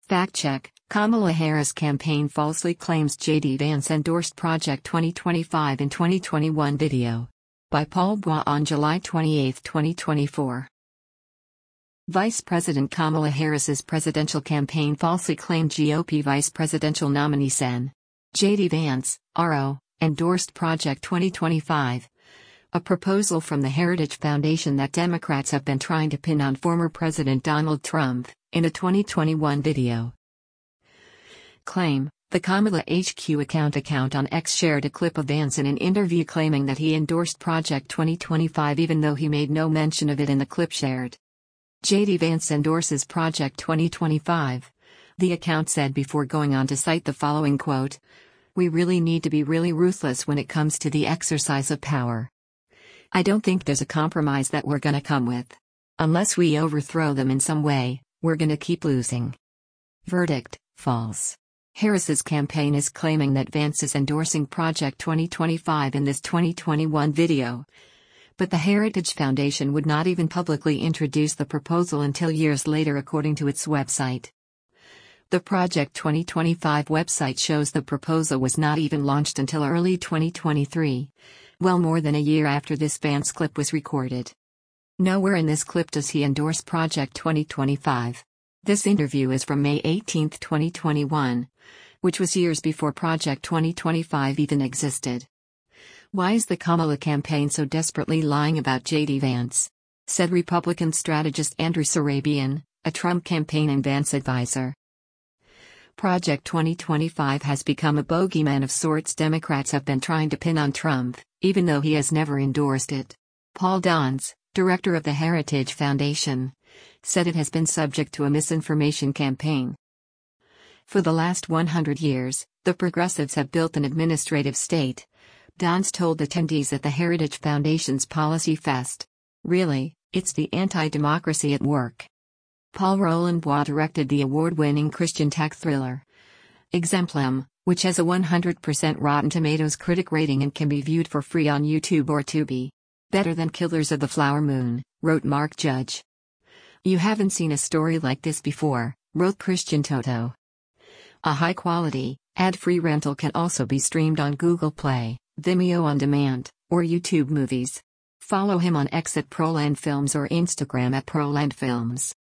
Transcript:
Fact check: Kamala Harris campaign falsely claims J.D. Vance endorsed Project 2025 in 2021 video. By Paul Bois on July 28, 2024. Vice President Kamala Harris's presidential campaign falsely claimed GOP vice presidential nominee Sen. J.D. Vance, RO, endorsed Project 2025, a proposal from the Heritage Foundation that Democrats have been trying to pin on former President Donald Trump, in a 2021 video. Claim: the Kamala HQ account on X shared a clip of Vance in an interview claiming that he endorsed Project 2025 even though he made no mention of it in the clip shared. J.D. Vance endorses Project 2025, the account said before going on to cite the following quote: "We really need to be really ruthless when it comes to the exercise of power. I don't think there's a compromise that we're gonna come with. Unless we overthrow them in some way, we're gonna keep losing." Verdict: false. Harris's campaign is claiming that Vance is endorsing Project 2025 in this 2021 video. But the Heritage Foundation would not even publicly introduce the proposal until years later, according to its website. The Project 2025 website shows the proposal was not even launched until early 2023, well more than a year after this Vance clip was recorded. Nowhere in this clip does he endorse Project 2025. This interview is from May 18, 2021, which was years before Project 2025 even existed. Why is the Kamala campaign so desperately lying about J.D. Vance? Said Republican strategist Andrew Surabian, a Trump campaign and Vance advisor. Project 2025 has become a bogeyman of sorts Democrats have been trying to pin on Trump, even though he has never endorsed it. Paul Dons, director of the Heritage Foundation, said it has been subject to a misinformation campaign. For the last 100 years, the progressives have built an administrative state, Dons told attendees at the Heritage Foundation's Policy Fest. Really, it's the anti-democracy at work. Paul Roland Bois directed the award-winning Christian tech thriller Exemplum, which has a 100% Rotten Tomatoes critic rating and can be viewed for free on YouTube or Tubi. "Better than Killers of the Flower Moon," wrote Mark Judge. "You haven't seen a story like this before," wrote Christian Toto. A high-quality, ad-free rental can also be streamed on Google Play, Vimeo On Demand, or YouTube Movies. Follow him on X at Proland Films or Instagram at Proland Films.